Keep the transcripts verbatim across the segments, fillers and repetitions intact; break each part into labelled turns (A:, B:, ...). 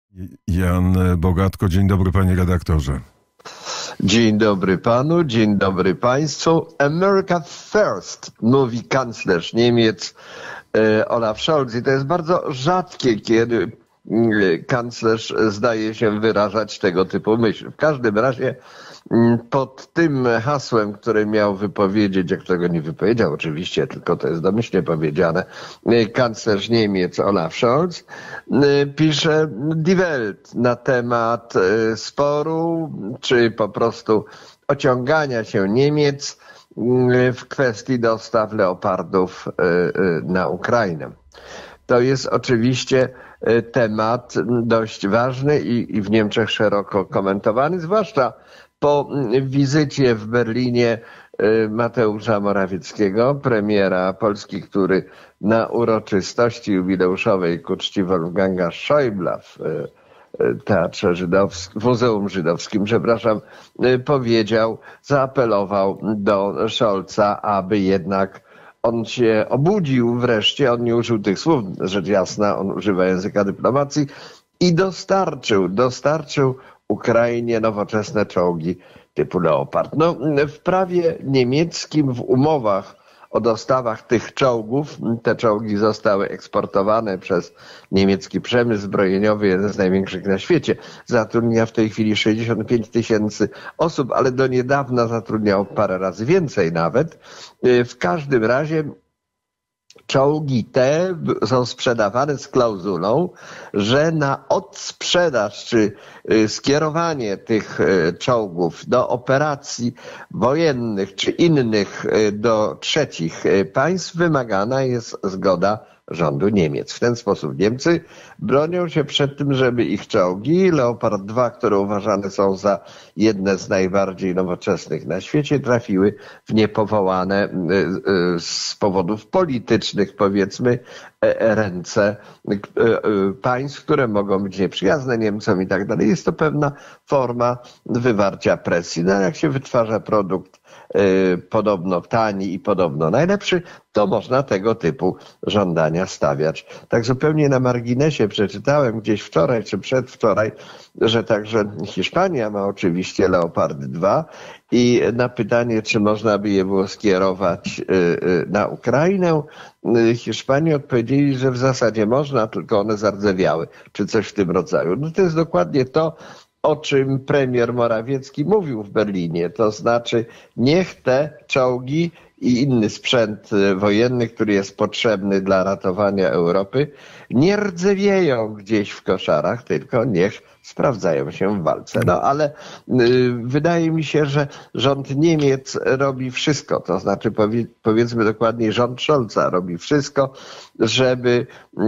A: Jan Bogatko, dzień dobry panie redaktorze.
B: Dzień dobry panu, dzień dobry państwu. America first, mówi kanclerz Niemiec e, Olaf Scholz i to jest bardzo rzadkie, kiedy e, kanclerz zdaje się wyrażać tego typu myśl. W każdym razie pod tym hasłem, które miał wypowiedzieć, jak tego nie wypowiedział oczywiście, tylko to jest domyślnie powiedziane, kanclerz Niemiec Olaf Scholz pisze Die Welt na temat sporu, czy po prostu ociągania się Niemiec w kwestii dostaw leopardów na Ukrainę. To jest oczywiście temat dość ważny i, i w Niemczech szeroko komentowany, zwłaszcza po wizycie w Berlinie Mateusza Morawieckiego, premiera Polski, który na uroczystości jubileuszowej ku czci Wolfganga Schäuble w Teatrze Żydowskim, w Muzeum Żydowskim, przepraszam, powiedział, zaapelował do Scholza, aby jednak on się obudził wreszcie, on nie użył tych słów, rzecz jasna, on używa języka dyplomacji i dostarczył, dostarczył Ukrainie nowoczesne czołgi typu Leopard. No, w prawie niemieckim, w umowach o dostawach tych czołgów, te czołgi zostały eksportowane przez niemiecki przemysł zbrojeniowy, jeden z największych na świecie. Zatrudnia w tej chwili sześćdziesiąt pięć tysięcy osób, ale do niedawna zatrudniał parę razy więcej nawet. W każdym razie czołgi te są sprzedawane z klauzulą, że na odsprzedaż czy skierowanie tych czołgów do operacji wojennych czy innych do trzecich państw wymagana jest zgoda rządu Niemiec. W ten sposób Niemcy bronią się przed tym, żeby ich czołgi Leopard dwa, które uważane są za jedne z najbardziej nowoczesnych na świecie, trafiły w niepowołane z powodów politycznych, powiedzmy, ręce państw, które mogą być nieprzyjazne Niemcom i tak dalej. Jest to pewna forma wywarcia presji. No, jak się wytwarza produkt podobno tani i podobno najlepszy, to można tego typu żądania stawiać. Tak zupełnie na marginesie przeczytałem gdzieś wczoraj czy przedwczoraj, że także Hiszpania ma oczywiście Leopardy dwa i na pytanie, czy można by je było skierować na Ukrainę, Hiszpanie odpowiedzieli, że w zasadzie można, tylko one zardzewiały, czy coś w tym rodzaju. No to jest dokładnie to, o czym premier Morawiecki mówił w Berlinie. To znaczy, niech te czołgi i inny sprzęt wojenny, który jest potrzebny dla ratowania Europy, nie rdzewieją gdzieś w koszarach, tylko niech sprawdzają się w walce. No ale y, wydaje mi się, że rząd Niemiec robi wszystko, to znaczy powie, powiedzmy dokładniej rząd Scholza robi wszystko, żeby y,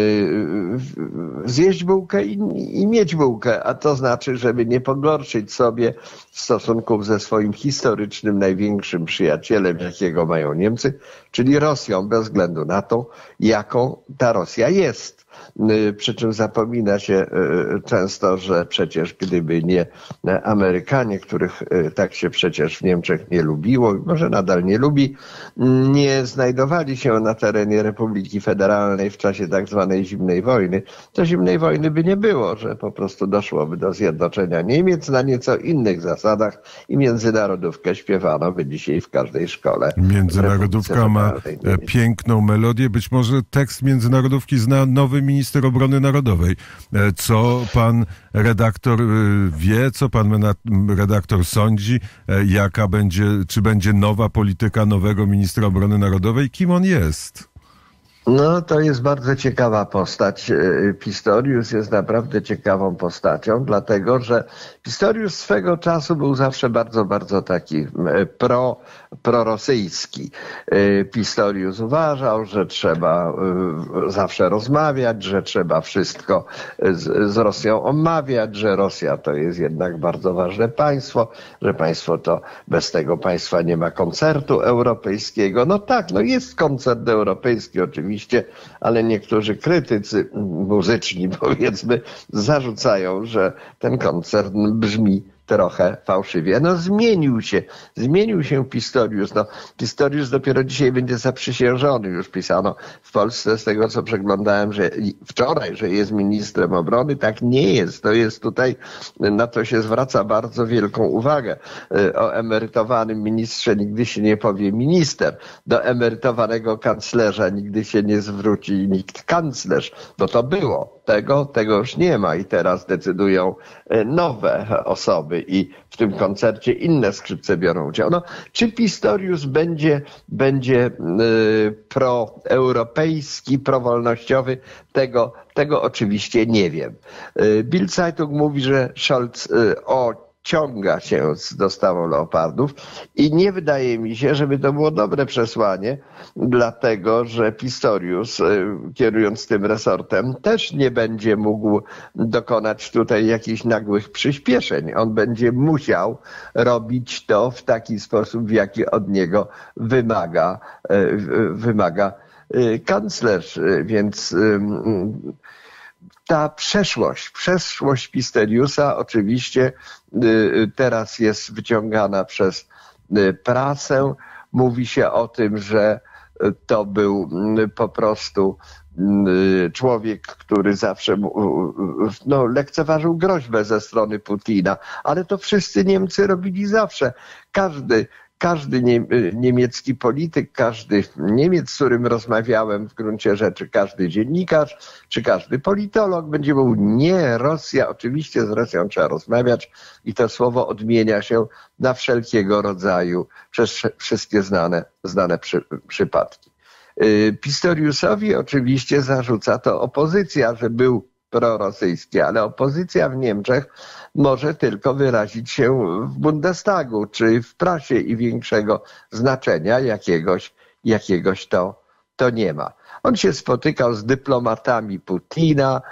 B: y, zjeść bułkę i, i mieć bułkę, a to znaczy, żeby nie pogorszyć sobie stosunków ze swoim historycznym, największym przyjacielem, jakiego mają Niemcy, czyli Rosją, bez względu na to, jaką ta Rosja jest. Przy czym zapomina się często, że przecież gdyby nie Amerykanie, których tak się przecież w Niemczech nie lubiło, może nadal nie lubi, nie znajdowali się na terenie Republiki Federalnej w czasie tak zwanej zimnej wojny, to zimnej wojny by nie było, że po prostu doszłoby do zjednoczenia Niemiec na nieco innych zasadach i międzynarodówkę śpiewano by dzisiaj w każdej szkole.
A: Międzynarodówka ma piękną melodię, być może tekst międzynarodówki zna nowy minister obrony narodowej. Co pan redaktor wie, co pan redaktor sądzi, jaka będzie, czy będzie nowa polityka nowego ministra obrony narodowej, kim on jest?
B: No, to jest bardzo ciekawa postać. Pistorius jest naprawdę ciekawą postacią, dlatego że Pistorius swego czasu był zawsze bardzo, bardzo taki pro, prorosyjski. Pistorius uważał, że trzeba zawsze rozmawiać, że trzeba wszystko z, z Rosją omawiać, że Rosja to jest jednak bardzo ważne państwo, że państwo to bez tego państwa nie ma koncertu europejskiego. No tak, no jest koncert europejski oczywiście, ale niektórzy krytycy muzyczni, powiedzmy, zarzucają, że ten koncert brzmi trochę fałszywie. No zmienił się, zmienił się Pistorius. No, Pistorius dopiero dzisiaj będzie zaprzysiężony. Już pisano w Polsce, z tego co przeglądałem, że wczoraj, że jest ministrem obrony. Tak nie jest. To jest tutaj, na to się zwraca bardzo wielką uwagę. O emerytowanym ministrze nigdy się nie powie minister. Do emerytowanego kanclerza nigdy się nie zwróci nikt kanclerz, bo to było. Tego, tego już nie ma i teraz decydują nowe osoby i w tym koncercie inne skrzypce biorą udział. No, czy Pistorius będzie, będzie y, proeuropejski, prowolnościowy? Tego, tego oczywiście nie wiem. Y, Bild Zeitung mówi, że Scholz y, o ciąga się z dostawą leopardów i nie wydaje mi się, żeby to było dobre przesłanie, dlatego że Pistorius, kierując tym resortem, też nie będzie mógł dokonać tutaj jakichś nagłych przyspieszeń. On będzie musiał robić to w taki sposób, w jaki od niego wymaga, wymaga kanclerz, więc ta przeszłość, przeszłość Pistoriusa oczywiście teraz jest wyciągana przez prasę. Mówi się o tym, że to był po prostu człowiek, który zawsze no, lekceważył groźbę ze strony Putina, ale to wszyscy Niemcy robili zawsze. Każdy Każdy nie, niemiecki polityk, każdy Niemiec, z którym rozmawiałem w gruncie rzeczy, każdy dziennikarz czy każdy politolog będzie mówił nie, Rosja, oczywiście z Rosją trzeba rozmawiać i to słowo odmienia się na wszelkiego rodzaju, przez wszystkie znane, znane przy, przypadki. Pistoriusowi oczywiście zarzuca to opozycja, że był prorosyjski, ale opozycja w Niemczech może tylko wyrazić się w Bundestagu czy w prasie i większego znaczenia jakiegoś, jakiegoś to, to nie ma. On się spotykał z dyplomatami Putina,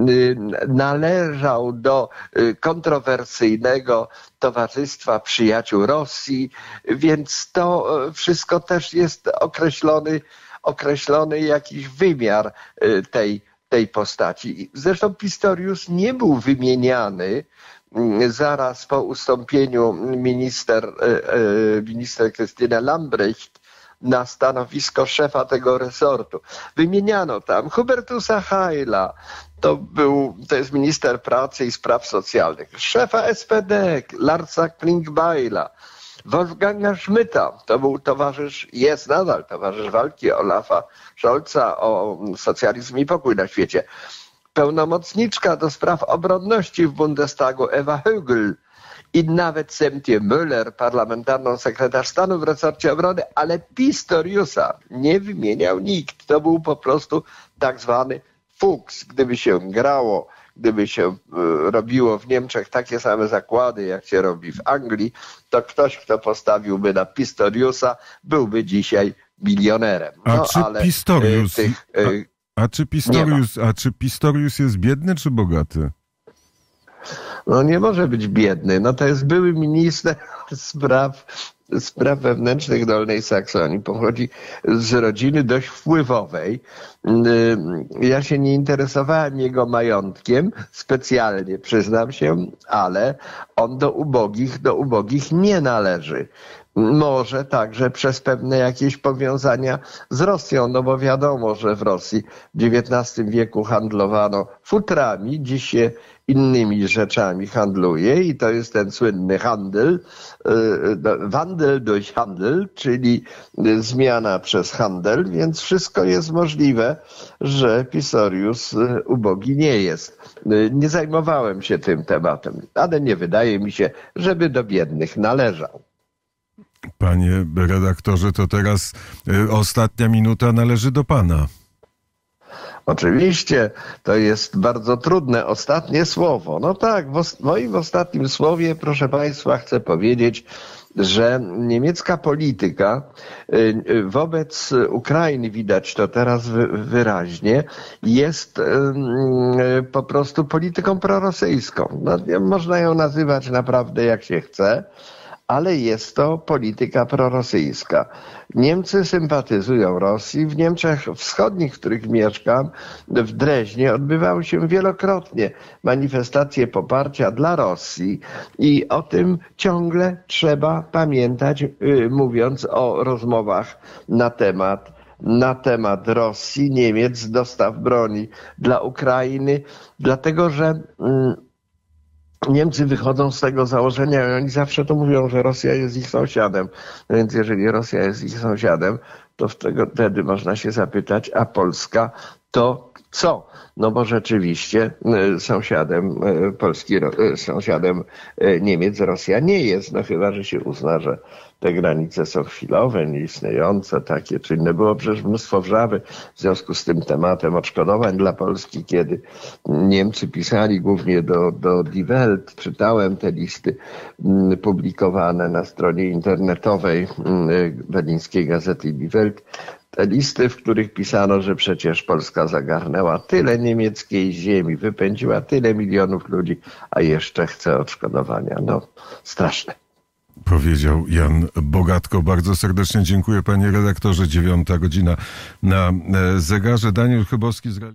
B: należał do kontrowersyjnego Towarzystwa Przyjaciół Rosji, więc to wszystko też jest określony, określony jakiś wymiar tej tej postaci. Zresztą Pistorius nie był wymieniany zaraz po ustąpieniu minister, minister Krystyna Lambrecht na stanowisko szefa tego resortu. Wymieniano tam Hubertusa Heila, to był, to jest minister pracy i spraw socjalnych, szefa S P D, Larsa Klingbeila, Wolfganga Schmidta, to był towarzysz, jest nadal towarzysz walki Olafa Scholza o socjalizm i pokój na świecie. Pełnomocniczka do spraw obronności w Bundestagu Ewa Högl i nawet Semtje Müller, parlamentarną sekretarz stanu w resorcie obrony, ale Pistoriusa nie wymieniał nikt. To był po prostu tak zwany fuks. Gdyby się grało, gdyby się robiło w Niemczech takie same zakłady, jak się robi w Anglii, to ktoś, kto postawiłby na Pistoriusa, byłby dzisiaj milionerem. No,
A: a, czy
B: ale
A: Pistorius,
B: tych,
A: a, a, czy Pistorius, a czy Pistorius jest biedny czy bogaty?
B: No nie może być biedny. No to jest były minister spraw, spraw wewnętrznych Dolnej Saksonii. Pochodzi z rodziny dość wpływowej. Ja się nie interesowałem jego majątkiem specjalnie, przyznam się, ale on do ubogich, do ubogich nie należy. Może także przez pewne jakieś powiązania z Rosją, no bo wiadomo, że w Rosji w dziewiętnastym wieku handlowano futrami, dziś się innymi rzeczami handluje i to jest ten słynny handel, wandel durch handel, czyli zmiana przez handel, więc wszystko jest możliwe, że Pistorius ubogi nie jest. Nie zajmowałem się tym tematem, ale nie wydaje mi się, żeby do biednych należał.
A: Panie redaktorze, to teraz y, ostatnia minuta należy do pana.
B: Oczywiście, to jest bardzo trudne. Ostatnie słowo. No tak, w os- moim ostatnim słowie, proszę państwa, chcę powiedzieć, że niemiecka polityka y, wobec Ukrainy, widać to teraz wy- wyraźnie, jest y, y, po prostu polityką prorosyjską. No, można ją nazywać naprawdę jak się chce, ale jest to polityka prorosyjska. Niemcy sympatyzują Rosji. W Niemczech Wschodnich, w których mieszkam, w Dreźnie odbywały się wielokrotnie manifestacje poparcia dla Rosji i o tym ciągle trzeba pamiętać, mówiąc o rozmowach na temat na temat Rosji, Niemiec, dostaw broni dla Ukrainy, dlatego że Niemcy wychodzą z tego założenia i oni zawsze to mówią, że Rosja jest ich sąsiadem. No więc jeżeli Rosja jest ich sąsiadem, to wtedy można się zapytać, a Polska to co? No bo rzeczywiście sąsiadem Polski, sąsiadem Niemiec Rosja nie jest, no chyba że się uzna, że te granice są chwilowe, nieistniejące, takie czy inne. Było przecież mnóstwo wrzawy w związku z tym tematem odszkodowań dla Polski, kiedy Niemcy pisali głównie do, do Die Welt. Czytałem te listy publikowane na stronie internetowej berlińskiej gazety Die Welt. Te listy, w których pisano, że przecież Polska zagarnęła tyle niemieckiej ziemi, wypędziła tyle milionów ludzi, a jeszcze chce odszkodowania. No, straszne.
A: Powiedział Jan Bogatko. Bardzo serdecznie dziękuję, panie redaktorze. Dziewiąta godzina na zegarze. Daniel Chybowski z